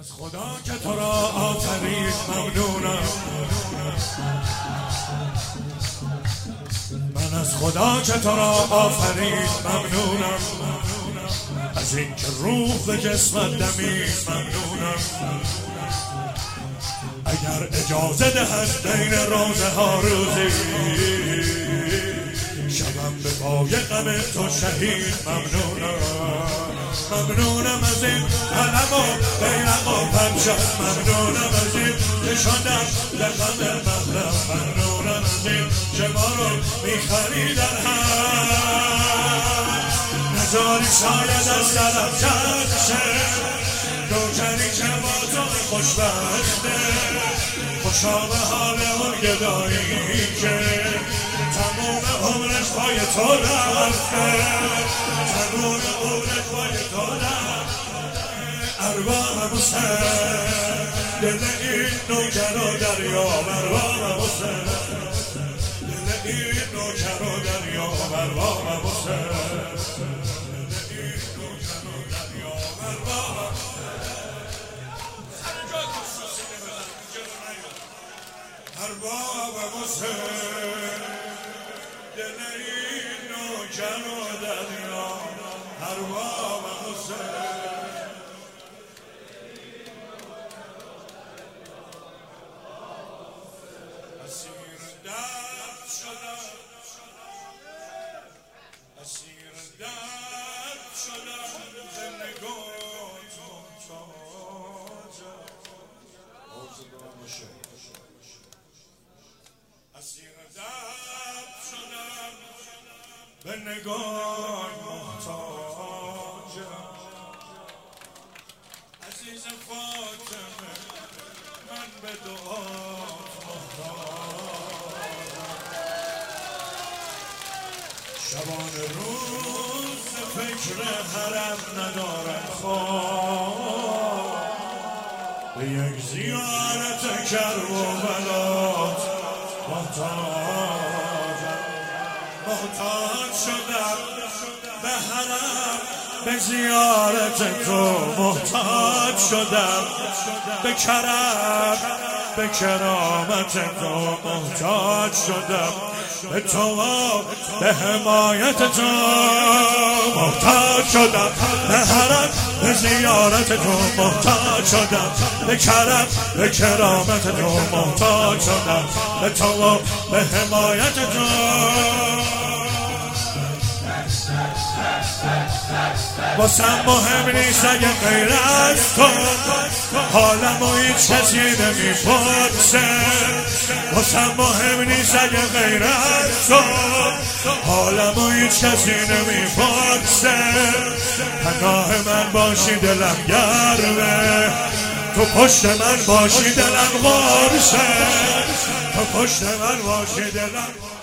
از خدا که تو را آفرید ممنونم، من از خدا که تو را آفرید ممنونم، از این که روح به جسمت دمید ممنونم. اگر اجازه دهد بین روزه ها روزی، شبم به پای غم تو شهید ممنونم. ممنونم از این علم و بیرق و پرچم، ممنونم از این که شدم لقب مغرب، ممنونم از این که ما رو میخریدن هم، نزاری شاید از سرم چرشه روشنی که با تو خوشبخته، خوشا به حال اون گدایی که تموم عمرش پای تو رفته، تموم عمرش پای تو رفته. ارواح حسین دل این نوکر و دریا، ارواح حسین دل این نوکر و دریا، ارواح حسین ارباب حسین دل این نوکر و دریا، ارباب حسین اسیر درد شدم، اسیر درد شدم، به نگاه محتاجم. اسیر درد شدم، به نگاه محتاجم. عزیز فاطمه من به دعات محتاجم. شبان روز فکر حرم ندارم خواب، به یک زیارت کربلات محتاج شدم، به حرم به زیارت تو محتاج شدم، به کرم به کرامت تو محتاج شدم، به تو به حمایت تو محتاج شدم، به حرم به زیارت تو محتاج شدم، به کرم به کرامت تو محتاج شدم، به تو به حمایت تو. واسم مهم نیست اگه غیر از تو حالم و هیچ کسی نمیپرسه، واسم مهم نیست اگه غیر از تو حالم و هیچ کسی نمیپرسه. پناه من باشی دلم گرمه، تو پشت من باشی دلم قرصه، تو پشت من باشی دلم